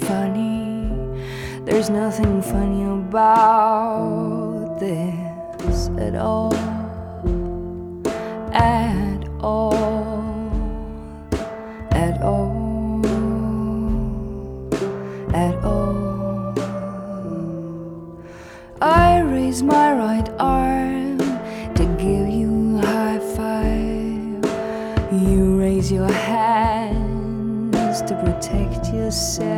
funny. There's nothing funny about this at all. At all. At all. At all. I raise my right arm to give you a high five. You raise your hands to protect yourself.